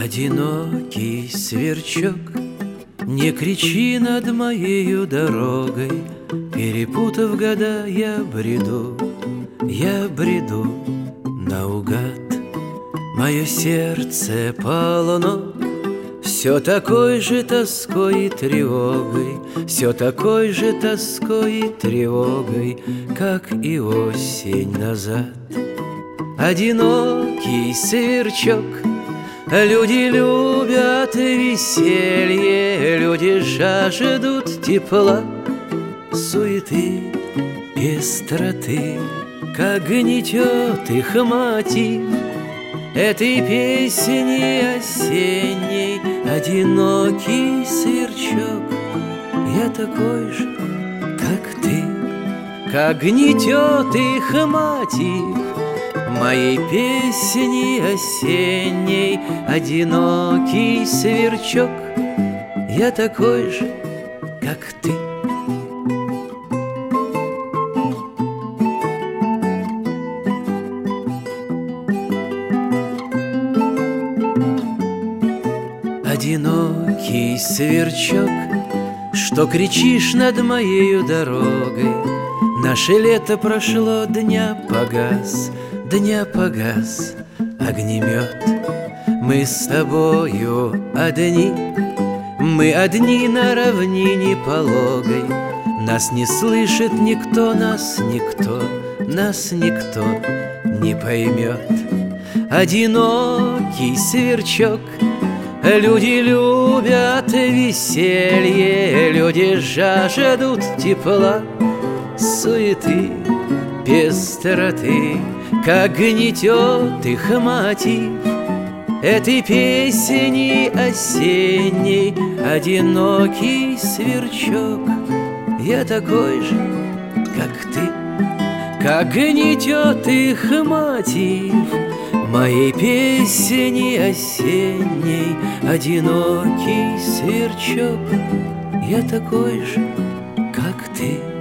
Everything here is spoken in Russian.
Одинокий сверчок, не кричи над моею дорогой. Перепутав года, я бреду наугад. Мое сердце полно все такой же тоской и тревогой, все такой же тоской и тревогой, как и осень назад. Одинокий сверчок, люди любят веселье, люди жаждут тепла, суеты, пестроты, как гнетет их мотив этой песни осенней. Одинокий сверчок, я такой же, как ты, как гнетет их мотив моей песни осенней. Одинокий сверчок, я такой же, как ты. Одинокий сверчок, что кричишь над моею дорогой. Наше лето прошло, дня погас огнемет. Мы с тобою одни, мы одни на равнине пологой. Нас не слышит никто, нас никто не поймет. Одинокий сверчок, люди любят веселье, люди жаждут тепла, суеты, пестроты, как гнетет их мотив этой песни осенней. Одинокий сверчок, я такой же, как ты, как гнетет их мотив моей песни осенней. Одинокий сверчок, я такой же, как ты.